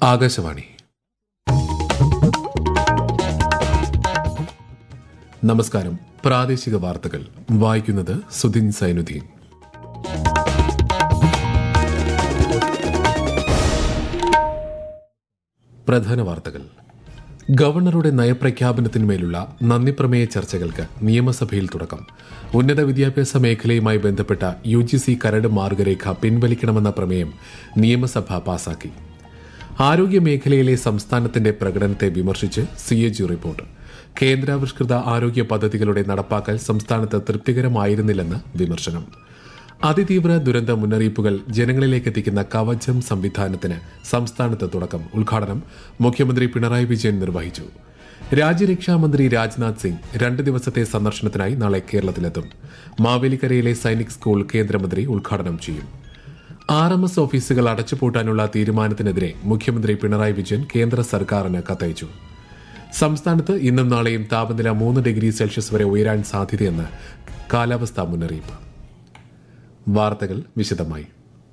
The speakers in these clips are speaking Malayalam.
ആകാശവാണി. നമസ്കാരം. പ്രാദേശിക വാർത്തകൾ വായിക്കുന്നത് സുധിൻ സൈനുദ്ദീൻ. പ്രധാന വാർത്തകൾ. ഗവർണറുടെ നയപ്രഖ്യാപനത്തിന്മേലുള്ള നന്ദിപ്രമേയ ചർച്ചകൾക്ക് നിയമസഭയിൽ തുടക്കം. ഉന്നത വിദ്യാഭ്യാസ മേഖലയുമായി ബന്ധപ്പെട്ട UGC കരട് മാർഗരേഖ പിൻവലിക്കണമെന്ന പ്രമേയം നിയമസഭ പാസാക്കി. ആരോഗ്യ മേഖലയിലെ സംസ്ഥാനത്തിന്റെ പ്രകടനത്തെ വിമർശിച്ച് CAG റിപ്പോർട്ട്. കേന്ദ്രാവിഷ്കൃത ആരോഗ്യ പദ്ധതികളുടെ നടപ്പാക്കൽ സംസ്ഥാനത്ത് തൃപ്തികരമായിരുന്നില്ലെന്ന് വിമർശനം. അതിതീവ്ര ദുരന്ത മുന്നറിയിപ്പുകൾ ജനങ്ങളിലേക്ക് എത്തിക്കുന്ന കവചം സംവിധാനത്തിന് സംസ്ഥാനത്ത് തുടക്കം. ഉദ്ഘാടനം മുഖ്യമന്ത്രി പിണറായി വിജയൻ നിർവഹിച്ചു. രാജ്യരക്ഷാമന്ത്രി രാജ്നാഥ് സിംഗ് 2 ദിവസത്തെ സന്ദർശനത്തിനായി നാളെ കേരളത്തിലെത്തും. മാവേലിക്കരയിലെ സൈനിക് സ്കൂൾ കേന്ദ്രമന്ത്രി ഉദ്ഘാടനം ചെയ്യും. RMS ഓഫീസുകൾ അടച്ചുപൂട്ടാനുള്ള തീരുമാനത്തിനെതിരെ മുഖ്യമന്ത്രി പിണറായി വിജയൻ കേന്ദ്ര സർക്കാരിന് കത്തയച്ചു. സംസ്ഥാനത്ത് ഇന്നും നാളെയും താപനില 3 ഡിഗ്രി സെൽഷ്യസ് വരെ ഉയരാൻ സാധ്യതയെന്ന് കാലാവസ്ഥാ മുന്നറിയിപ്പ്. വാർത്തകൾ വിശദമായി.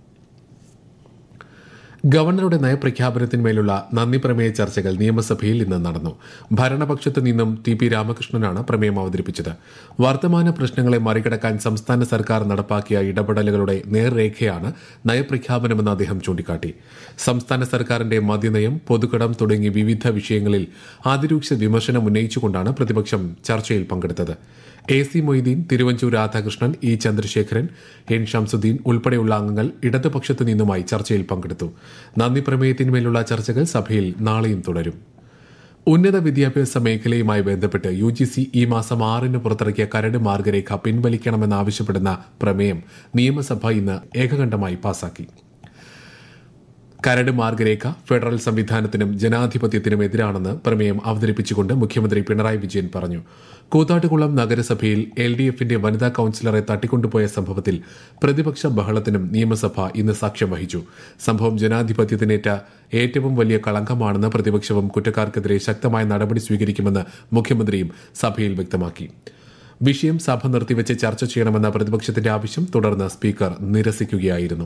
ഗവർണറുടെ നയപ്രഖ്യാപനത്തിന്മേലുള്ള നന്ദിപ്രമേയ ചർച്ചകൾ നിയമസഭയിൽ ഇന്ന് നടന്നു. ഭരണപക്ഷത്ത് നിന്നും TP രാമകൃഷ്ണനാണ് പ്രമേയം അവതരിപ്പിച്ചത്. വർത്തമാന പ്രശ്നങ്ങളെ മറികടക്കാൻ സംസ്ഥാന സർക്കാർ നടപ്പാക്കിയ ഇടപെടലുകളുടെ നേർരേഖയാണ് നയപ്രഖ്യാപനമെന്ന് അദ്ദേഹം ചൂണ്ടിക്കാട്ടി. സംസ്ഥാന സർക്കാരിന്റെ മദ്യനയം, പൊതുകടം തുടങ്ങി വിവിധ വിഷയങ്ങളിൽ അതിരൂക്ഷ വിമർശനം ഉന്നയിച്ചുകൊണ്ടാണ് പ്രതിപക്ഷം ചർച്ചയിൽ പങ്കെടുത്തത്. AC Moideen, Thiruvanchoor Radhakrishnan, E Chandrasekharan, N Shamsuddin ഉൾപ്പെടെയുള്ള അംഗങ്ങൾ ഇടതുപക്ഷത്തു നിന്നുമായി ചർച്ചയിൽ പങ്കെടുത്തു. നന്ദി പ്രമേയത്തിന്മേലുള്ള ചർച്ചകൾ സഭയിൽ നാളെയും തുടരും. ഉന്നത വിദ്യാഭ്യാസ മേഖലയുമായി ബന്ധപ്പെട്ട് UGC ഈ മാസം 6 പുറത്തിറക്കിയ കരട് മാർഗരേഖ പിൻവലിക്കണമെന്നാവശ്യപ്പെടുന്ന പ്രമേയം നിയമസഭ ഇന്ന് ഏകകണ്ഠമായി പാസാക്കി. കരട് മാർഗരേഖ ഫെഡറൽ സംവിധാനത്തിനും ജനാധിപത്യത്തിനും എതിരാണെന്ന് പ്രമേയം അവതരിപ്പിച്ചുകൊണ്ട് മുഖ്യമന്ത്രി പിണറായി വിജയൻ പറഞ്ഞു. കൂത്താട്ടുകുളം നഗരസഭയിൽ LDFന്റെ വനിതാ കൌൺസിലറെ തട്ടിക്കൊണ്ടുപോയ സംഭവത്തിൽ പ്രതിപക്ഷ ബഹളത്തിനും നിയമസഭ ഇന്ന് സാക്ഷ്യം വഹിച്ചു. സംഭവം ജനാധിപത്യത്തിനേറ്റ ഏറ്റവും വലിയ കളങ്കമാണെന്ന് പ്രതിപക്ഷവും കുറ്റക്കാർക്കെതിരെ ശക്തമായ നടപടി സ്വീകരിക്കുമെന്ന് മുഖ്യമന്ത്രിയും സഭയിൽ വ്യക്തമാക്കി. വിഷയം സഭ നിർത്തിവെച്ച് ചർച്ച ചെയ്യണമെന്ന പ്രതിപക്ഷത്തിന്റെ ആവശ്യം തുടർന്ന് സ്പീക്കർ നിരസിക്കുകയായിരുന്നു.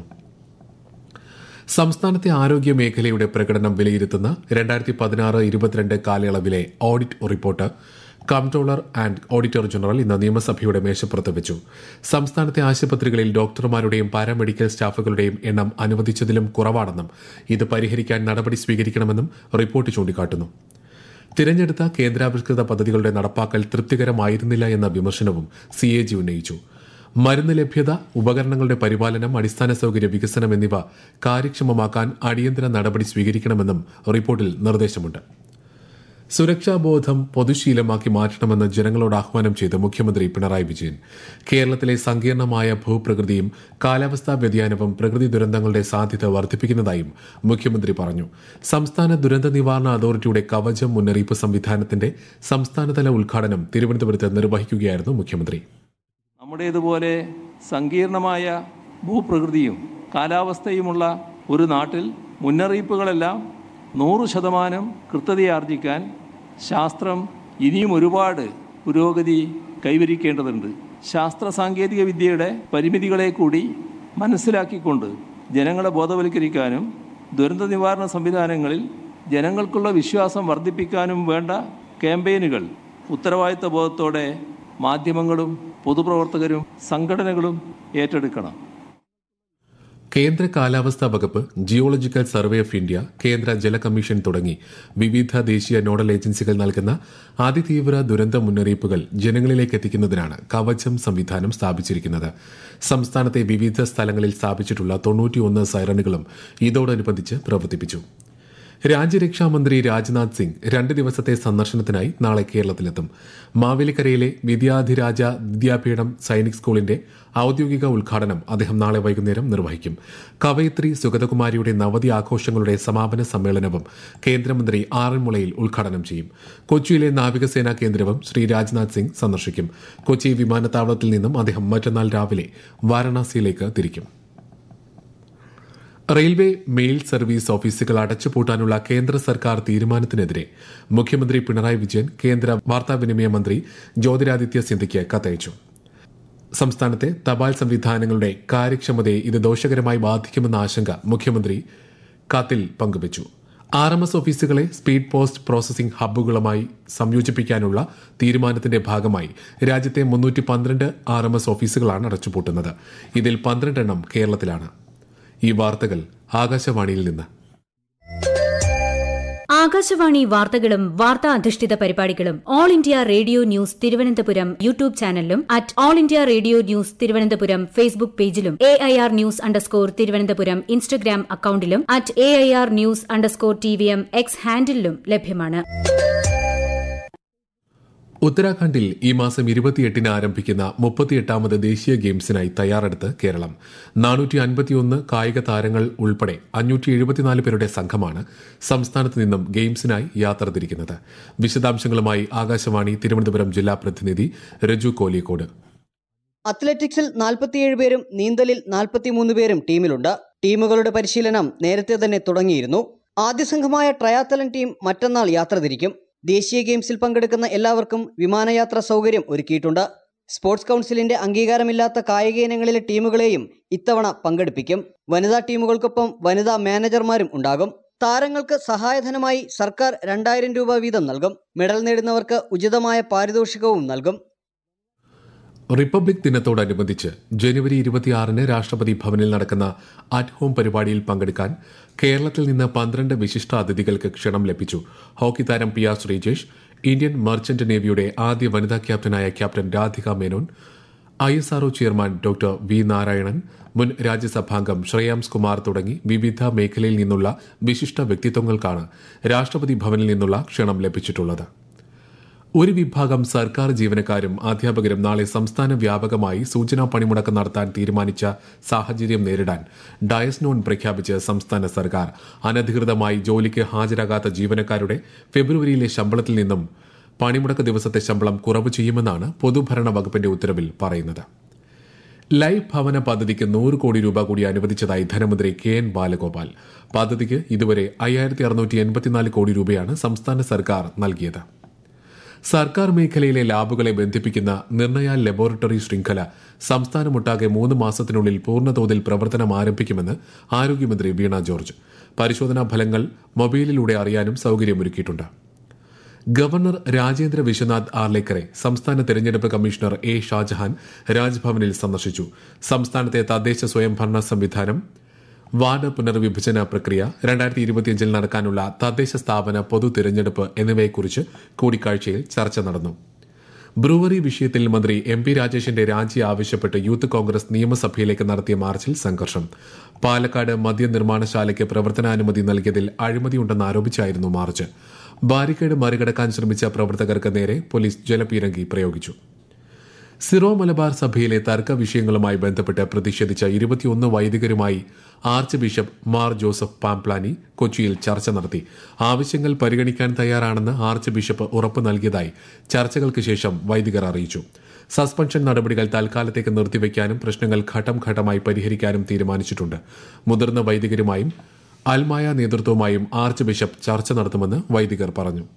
സംസ്ഥാനത്തെ ആരോഗ്യ മേഖലയുടെ പ്രകടനം വിലയിരുത്തുന്ന 2016-22 കാലയളവിലെ audit report comptroller and auditor general ഇന്ന് നിയമസഭയുടെ മേശപ്പുറത്ത് വെച്ചു. സംസ്ഥാനത്തെ ആശുപത്രികളിൽ ഡോക്ടർമാരുടെയും പാരാമെഡിക്കൽ സ്റ്റാഫുകളുടെയും എണ്ണം അനുവദിച്ചതിലും കുറവാണെന്നും ഇത് പരിഹരിക്കാൻ നടപടി സ്വീകരിക്കണമെന്നും റിപ്പോർട്ട് ചൂണ്ടിക്കാട്ടുന്നു. തിരഞ്ഞെടുത്ത കേന്ദ്രാവിഷ്കൃത പദ്ധതികളുടെ നടപ്പാക്കൽ തൃപ്തികരമായിരുന്നില്ല എന്ന വിമർശനവും CAG ഉന്നയിച്ചു. മരുന്ന് ലഭ്യത, ഉപകരണങ്ങളുടെ പരിപാലനം, അടിസ്ഥാന സൌകര്യ വികസനം എന്നിവ കാര്യക്ഷമമാക്കാൻ അടിയന്തര നടപടി സ്വീകരിക്കണമെന്നും റിപ്പോർട്ടിൽ നിർദ്ദേശമുണ്ട്. സുരക്ഷാബോധം പൊതുശീലമാക്കി മാറ്റണമെന്ന് ജനങ്ങളോട് ആഹ്വാനം ചെയ്ത് മുഖ്യമന്ത്രി പിണറായി വിജയൻ. കേരളത്തിലെ സങ്കീർണമായ ഭൂപ്രകൃതിയും കാലാവസ്ഥാ വ്യതിയാനവും പ്രകൃതി ദുരന്തങ്ങളുടെ സാധ്യത വർദ്ധിപ്പിക്കുന്നതായും മുഖ്യമന്ത്രി പറഞ്ഞു. സംസ്ഥാന ദുരന്ത നിവാരണ അതോറിറ്റിയുടെ കവചം മുന്നറിയിപ്പ് സംവിധാനത്തിന്റെ സംസ്ഥാനതല ഉദ്ഘാടനം തിരുവനന്തപുരത്ത് നിർവഹിക്കുകയായിരുന്നു മുഖ്യമന്ത്രി. നമ്മുടേതുപോലെ സങ്കീർണമായ ഭൂപ്രകൃതിയും കാലാവസ്ഥയുമുള്ള ഒരു നാട്ടിൽ മുന്നറിയിപ്പുകളെല്ലാം 100% കൃത്യതയാർജിക്കാൻ ശാസ്ത്രം ഇനിയും ഒരുപാട് പുരോഗതി കൈവരിക്കേണ്ടതുണ്ട്. ശാസ്ത്ര സാങ്കേതിക വിദ്യയുടെ പരിമിതികളെ കൂടി മനസ്സിലാക്കിക്കൊണ്ട് ജനങ്ങളെ ബോധവൽക്കരിക്കാനും ദുരന്ത നിവാരണ സംവിധാനങ്ങളിൽ ജനങ്ങൾക്കുള്ള വിശ്വാസം വർദ്ധിപ്പിക്കാനും വേണ്ട ക്യാമ്പയിനുകൾ ഉത്തരവാദിത്ത ബോധത്തോടെ മാധ്യമങ്ങളും പൊതുപ്രവർത്തകരും സംഘടനകളും ഏറ്റെടുക്കണം. കേന്ദ്ര കാലാവസ്ഥാ വകുപ്പ്, ജിയോളജിക്കൽ സർവേ ഓഫ് ഇന്ത്യ, കേന്ദ്ര ജല കമ്മീഷൻ തുടങ്ങി വിവിധ ദേശീയ നോഡൽ ഏജൻസികൾ നൽകുന്ന അതിതീവ്ര ദുരന്ത മുന്നറിയിപ്പുകൾ ജനങ്ങളിലേക്ക് എത്തിക്കുന്നതിനാണ് കവചം സംവിധാനം സ്ഥാപിച്ചിരിക്കുന്നത്. സംസ്ഥാനത്തെ വിവിധ സ്ഥലങ്ങളിൽ സ്ഥാപിച്ചിട്ടുള്ള 91 സൈറനുകളും ഇതോടനുബന്ധിച്ച് പ്രവർത്തിപ്പിച്ചു. രാജ്യരക്ഷാമന്ത്രി രാജ്നാഥ് സിംഗ് 2 ദിവസത്തെ സന്ദർശനത്തിനായി നാളെ കേരളത്തിലെത്തും. മാവേലിക്കരയിലെ വിദ്യാധിരാജ വിദ്യാപീഠം സൈനിക് സ്കൂളിന്റെ ഔദ്യോഗിക ഉദ്ഘാടനം അദ്ദേഹം നാളെ വൈകുന്നേരം നിർവഹിക്കും. കവയിത്രി സുഗതകുമാരിയുടെ നവതി ആഘോഷങ്ങളുടെ സമാപന സമ്മേളനവും കേന്ദ്രമന്ത്രി ആറന്മുളയിൽ ഉദ്ഘാടനം ചെയ്യും. കൊച്ചിയിലെ നാവികസേനാ കേന്ദ്രവും ശ്രീ രാജ്നാഥ് സിംഗ് സന്ദർശിക്കും. കൊച്ചി വിമാനത്താവളത്തിൽ നിന്നും അദ്ദേഹം മറ്റന്നാൾ രാവിലെ വാരണാസിയിലേക്ക് തിരിക്കും. റെയിൽവേ മെയിൽ സർവീസ് ഓഫീസുകൾ അടച്ചുപൂട്ടാനുള്ള കേന്ദ്ര സർക്കാർ തീരുമാനത്തിനെതിരെ മുഖ്യമന്ത്രി പിണറായി വിജയൻ കേന്ദ്ര വാർത്താവിനിമയ മന്ത്രി ജ്യോതിരാദിത്യ സിന്ധ്യയ്ക്ക് കത്തയച്ചു. സംസ്ഥാനത്തെ തപാൽ സംവിധാനങ്ങളുടെ കാര്യക്ഷമതയെ ഇത് ദോഷകരമായി ബാധിക്കുമെന്ന ആശങ്ക മുഖ്യമന്ത്രി കത്തിൽ പങ്കുവച്ചു. RMS ഓഫീസുകളെ സ്പീഡ് പോസ്റ്റ് പ്രോസസിംഗ് ഹബ്ബുകളുമായി സംയോജിപ്പിക്കാനുള്ള തീരുമാനത്തിന്റെ ഭാഗമായി രാജ്യത്തെ 312 RMS ഓഫീസുകളാണ് അടച്ചുപൂട്ടുന്നത്. ഇതിൽ 12 എണ്ണം കേരളത്തിലാണ്. ഈ വാർത്തകൾ ആകാശവാണിയിൽ നിന്ന്. ആകാശവാണി വാർത്തകളും വാർത്താ അധിഷ്ഠിത പരിപാടികളും all India radio news Thiruvananthapuram YouTube ചാനലിലും @ഓൾ India radio news Thiruvananthapuram Facebook പേജിലും AIR ന്യൂസ് _ തിരുവനന്തപുരം ഇൻസ്റ്റഗ്രാം അക്കൌണ്ടിലും @AIR ന്യൂസ് _ TVM X ഹാൻഡിലും ലഭ്യമാണ്. ഉത്തരാഖണ്ഡിൽ ഈ മാസം 28-ന് ആരംഭിക്കുന്ന 38ാമത് ദേശീയ ഗെയിംസിനായി തയ്യാറെടുത്ത് കേരളം. 451 കായിക താരങ്ങൾ ഉൾപ്പെടെ 574 പേരുടെ സംഘമാണ് സംസ്ഥാനത്ത് നിന്നും ഗെയിംസിനായി യാത്ര തിരിക്കുന്നത്. വിശദാംശങ്ങളുമായി ആകാശവാണി തിരുവനന്തപുരം ജില്ലാ പ്രതിനിധി രജു കോലിയക്കോട്. അത്ലറ്റിക്സിൽ 47 പേരും നീന്തലിൽ 43 പേരും ടീമിലുണ്ട്. ടീമുകളുടെ പരിശീലനം നേരത്തെ തന്നെ തുടങ്ങിയിരുന്നു. ആദ്യ സംഘമായ ട്രയാത്തലൻ ടീം മറ്റന്നാൾ യാത്ര തിരിക്കും. ദേശീയ ഗെയിംസിൽ പങ്കെടുക്കുന്ന എല്ലാവർക്കും വിമാനയാത്രാ സൗകര്യം ഒരുക്കിയിട്ടുണ്ട്. സ്പോർട്സ് കൌൺസിലിന്റെ അംഗീകാരമില്ലാത്ത കായിക ഇനങ്ങളിലെ ടീമുകളെയും ഇത്തവണ പങ്കെടുപ്പിക്കും. വനിതാ ടീമുകൾക്കൊപ്പം വനിതാ മാനേജർമാരും ഉണ്ടാകും. താരങ്ങൾക്ക് സഹായധനമായി സർക്കാർ 2000 രൂപ വീതം നൽകും. മെഡൽ നേടുന്നവർക്ക് ഉചിതമായ പാരിതോഷികവും നൽകും. റിപ്പബ്ലിക് ദിനത്തോടനുബന്ധിച്ച് ജനുവരി 26-ന് രാഷ്ട്രപതി ഭവനിൽ നടക്കുന്ന അറ്റ് ഹോം പരിപാടിയിൽ പങ്കെടുക്കാൻ കേരളത്തിൽ നിന്ന് 12 വിശിഷ്ട അതിഥികൾക്ക് ക്ഷണം ലഭിച്ചു. ഹോക്കി താരം PR ശ്രീജേഷ്, ഇന്ത്യൻ മർച്ചന്റ് നേവിയുടെ ആദ്യ വനിതാ ക്യാപ്റ്റനായ captain Radhika Menon, ISRO chairman doctor V Narayanan, മുൻ രാജ്യസഭാംഗം ശ്രേയാംസ് കുമാർ തുടങ്ങി വിവിധ മേഖലയിൽ നിന്നുള്ള വിശിഷ്ട വ്യക്തിത്വങ്ങൾക്കാണ് രാഷ്ട്രപതി ഭവനിൽ നിന്നുള്ള ക്ഷണം ലഭിച്ചിട്ടുള്ളത്. ഒരു വിഭാഗം സർക്കാർ ജീവനക്കാരും അധ്യാപകരും നാളെ സംസ്ഥാന വ്യാപകമായി സൂചനാ പണിമുടക്ക് നടത്താൻ തീരുമാനിച്ച സാഹചര്യം നേരിടാൻ ഡയസ് നോൺ പ്രഖ്യാപിച്ച് സംസ്ഥാന സർക്കാർ അനധികൃതമായി ജോലിക്ക് ഹാജരാകാത്ത ജീവനക്കാരുടെ ഫെബ്രുവരിയിലെ ശമ്പളത്തിൽ നിന്നും പണിമുടക്ക് ദിവസത്തെ ശമ്പളം കുറവ് ചെയ്യുമെന്നാണ് പൊതുഭരണ വകുപ്പിന്റെ ഉത്തരവിൽ പറയുന്നത്. ലൈഫ് ഭവന പദ്ധതിക്ക് 100 കോടി രൂപ കൂടി അനുവദിച്ചതായി ധനമന്ത്രി KN ബാലഗോപാൽ. പദ്ധതിക്ക് ഇതുവരെ 5684 കോടി രൂപയാണ് സംസ്ഥാന സർക്കാർ നൽകിയത്. സർക്കാർ മേഖലയിലെ ലാബുകളെ ബന്ധിപ്പിക്കുന്ന നിർണയ ലബോറട്ടറി ശൃംഖല സംസ്ഥാനമൊട്ടാകെ 3 മാസത്തിനുള്ളിൽ പൂർണ്ണതോതിൽ പ്രവർത്തനം ആരംഭിക്കുമെന്ന് ആരോഗ്യമന്ത്രി വീണ ജോർജ്. പരിശോധനാ ഫലങ്ങൾ മൊബൈലിലൂടെ അറിയാനും സൌകര്യമൊരുക്കിയിട്ടുണ്ട്. ഗവർണർ രാജേന്ദ്ര വിശ്വനാഥ് ആർലേക്കറെ സംസ്ഥാന തെരഞ്ഞെടുപ്പ് കമ്മീഷണർ A ഷാജഹാൻ രാജ്ഭവനിൽ സന്ദർശിച്ചു. സംസ്ഥാനത്തെ തദ്ദേശ സ്വയംഭരണ സംവിധാനം, വാർഡ് പുനർവിഭജന പ്രക്രിയ, 2025 നടക്കാനുള്ള തദ്ദേശ സ്ഥാപന പൊതു തിരഞ്ഞെടുപ്പ് എന്നിവയെക്കുറിച്ച് കൂടിക്കാഴ്ചയിൽ ചർച്ച നടന്നു. ബ്രൂവറി വിഷയത്തിൽ മന്ത്രി MP രാജേഷിന്റെ രാജി ആവശ്യപ്പെട്ട് യൂത്ത് കോൺഗ്രസ് നിയമസഭയിലേക്ക് നടത്തിയ മാർച്ചിൽ സംഘർഷം. പാലക്കാട് മദ്യനിർമ്മാണശാലയ്ക്ക് പ്രവർത്തനാനുമതി നൽകിയതിൽ അഴിമതിയുണ്ടെന്ന് ആരോപിച്ചായിരുന്നു മാർച്ച്. ബാരിക്കേഡ് മറികടക്കാൻ ശ്രമിച്ച പ്രവർത്തകർക്ക് നേരെ പോലീസ് ജലപീരങ്കി പ്രയോഗിച്ചു. സിറോ മലബാർ സഭയിലെ തർക്ക വിഷയങ്ങളുമായി ബന്ധപ്പെട്ട് പ്രതിഷേധിച്ച 21 വൈദികരുമായി arch bishop Mar Joseph Pamplany കൊച്ചിയിൽ ചർച്ച നടത്തി. ആവശ്യങ്ങൾ പരിഗണിക്കാൻ തയ്യാറാണെന്ന് ആർച്ച് ബിഷപ്പ് ഉറപ്പ് നൽകിയതായി ചർച്ചകൾക്ക് ശേഷം വൈദികർ അറിയിച്ചു. സസ്പെൻഷൻ നടപടികൾ തൽക്കാലത്തേക്ക് നിർത്തിവെക്കാനും പ്രശ്നങ്ങൾ ഘട്ടം ഘട്ടമായി പരിഹരിക്കാനും തീരുമാനിച്ചിട്ടുണ്ട്. മുതിർന്ന വൈദികരുമായും അൽമായ നേതൃത്വവുമായും ആർച്ച് ബിഷപ്പ് ചർച്ച നടത്തുമെന്ന് വൈദികർ പറഞ്ഞു.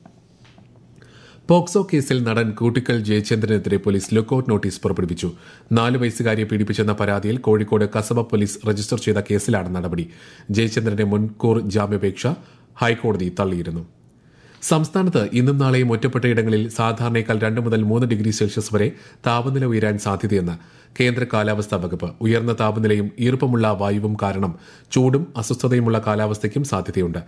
പോക്സോ കേസിൽ നടൻ കൂട്ടിക്കൽ ജയചന്ദ്രനെതിരെ പോലീസ് ലുക്കൌട്ട് നോട്ടീസ് പുറപ്പെടുവിച്ചു. 4 വയസ്സുകാരിയെ പീഡിപ്പിച്ചെന്ന പരാതിയിൽ കോഴിക്കോട് കസബ പോലീസ് രജിസ്റ്റർ ചെയ്ത കേസിലാണ് നടപടി. ജയചന്ദ്രന്റെ മുൻകൂർ ജാമ്യാപേക്ഷ ഹൈക്കോടതി തള്ളിയിരുന്നു. സംസ്ഥാനത്ത് ഇന്നും നാളെയും ഒറ്റപ്പെട്ടയിടങ്ങളിൽ സാധാരണയേക്കാൾ 2 മുതൽ 3 ഡിഗ്രി സെൽഷ്യസ് വരെ താപനില ഉയരാൻ സാധ്യതയെന്ന് കേന്ദ്ര കാലാവസ്ഥാ വകുപ്പ്. ഉയർന്ന താപനിലയും ഈർപ്പമുള്ള വായുവും കാരണം ചൂടും അസ്വസ്ഥതയുമുള്ള കാലാവസ്ഥയ്ക്കും സാധ്യതയുണ്ട്.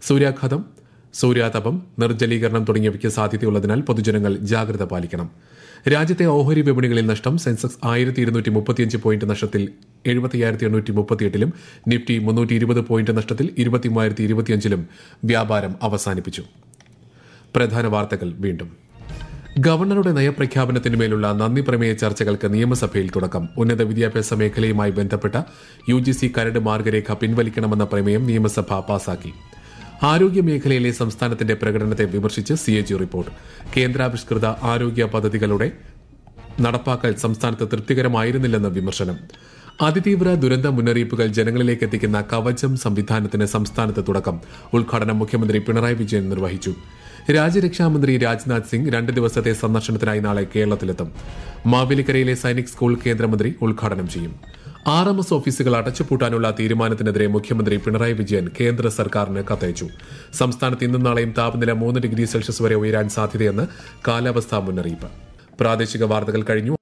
സൂര്യാതപം, നിർജ്ജലീകരണം തുടങ്ങിയവയ്ക്ക് സാധ്യതയുള്ളതിനാൽ പൊതുജനങ്ങൾ ജാഗ്രത പാലിക്കണം. രാജ്യത്തെ ഓഹരി വിപണികളിൽ നഷ്ടം. സെൻസെക്സ് 1235 പോയിന്റ് നഷ്ടത്തിൽ 70838-ലും നിഫ്റ്റി 320 പോയിന്റ് നഷ്ടത്തിൽ 23025-ലും വ്യാപാരം അവസാനിപ്പിച്ചു. പ്രധാന വാർത്തകൾ വീണ്ടും. ഗവർണറുടെ നയപ്രഖ്യാപനത്തിന്മേലുള്ള നന്ദി പ്രമേയ ചർച്ചകൾക്ക് നിയമസഭയിൽ തുടക്കം. ഉന്നത വിദ്യാഭ്യാസ മേഖലയുമായി ബന്ധപ്പെട്ട UGC കരട് മാർഗരേഖ പിൻവലിക്കണമെന്ന പ്രമേയം നിയമസഭ പാസാക്കി. ആരോഗ്യമേഖലയിലെ സംസ്ഥാനത്തിന്റെ പ്രകടനത്തെ വിമർശിച്ച് CAG റിപ്പോർട്ട്. കേന്ദ്രാവിഷ്കൃത ആരോഗ്യ പദ്ധതികളുടെ നടപ്പാക്കൽ സംസ്ഥാനത്ത് തൃപ്തികരമായിരുന്നില്ലെന്ന് വിമർശനം. അതിതീവ്ര ദുരന്ത മുന്നറിയിപ്പുകൾ ജനങ്ങളിലേക്ക് എത്തിക്കുന്ന കവചം സംവിധാനത്തിന് സംസ്ഥാനത്ത് തുടക്കം. ഉദ്ഘാടനം മുഖ്യമന്ത്രി പിണറായി വിജയൻ നിർവഹിച്ചു. രാജ്യരക്ഷാമന്ത്രി രാജ്നാഥ് സിംഗ് 2 ദിവസത്തെ സന്ദർശനത്തിനായി നാളെ കേരളത്തിലെത്തും. മാവേലിക്കരയിലെ സൈനിക് സ്കൂൾ കേന്ദ്രമന്ത്രി ഉദ്ഘാടനം ചെയ്യും. RMS ഓഫീസുകൾ അടച്ചുപൂട്ടാനുള്ള തീരുമാനത്തിനെതിരെ മുഖ്യമന്ത്രി പിണറായി വിജയൻ കേന്ദ്ര സർക്കാരിന് കത്തയച്ചു. സംസ്ഥാനത്ത് ഇന്നും നാളെയും താപനില 3 ഡിഗ്രി സെൽഷ്യസ് വരെ ഉയരാൻ സാധ്യതയെന്ന് കാലാവസ്ഥാ മുന്നറിയിപ്പ്. പ്രാദേശിക വാർത്തകൾ കഴിഞ്ഞു.